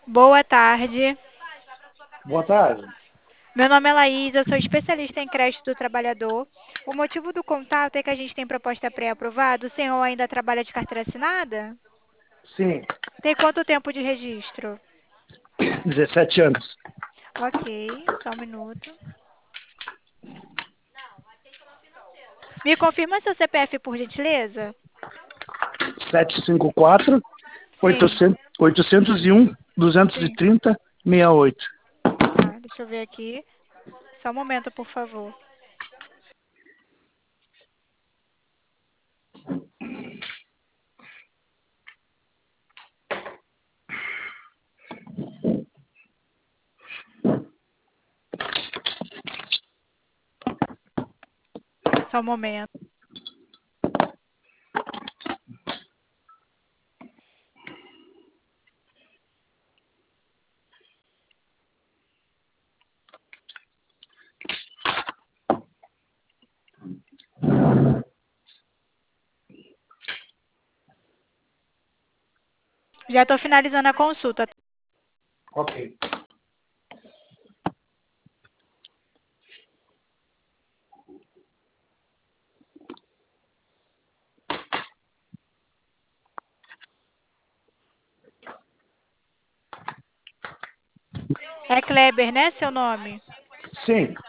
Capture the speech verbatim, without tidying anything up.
Boa tarde. Boa tarde. Meu nome é Laís, eu sou especialista em crédito do trabalhador. O motivo do contato é que a gente tem proposta pré-aprovada. O senhor ainda trabalha de carteira assinada? Sim, Tem quanto tempo de registro? dezessete anos. Ok, só um minuto. Me confirma seu C P F, por gentileza? sete cinco quatro, Sim, oitocentos e um, duzentos e sim. trinta, sessenta e oito. Tá, deixa eu ver aqui. Só um momento, por favor. Só um momento. Já estou finalizando a consulta. Ok. É Kleber, né, seu nome? Sim,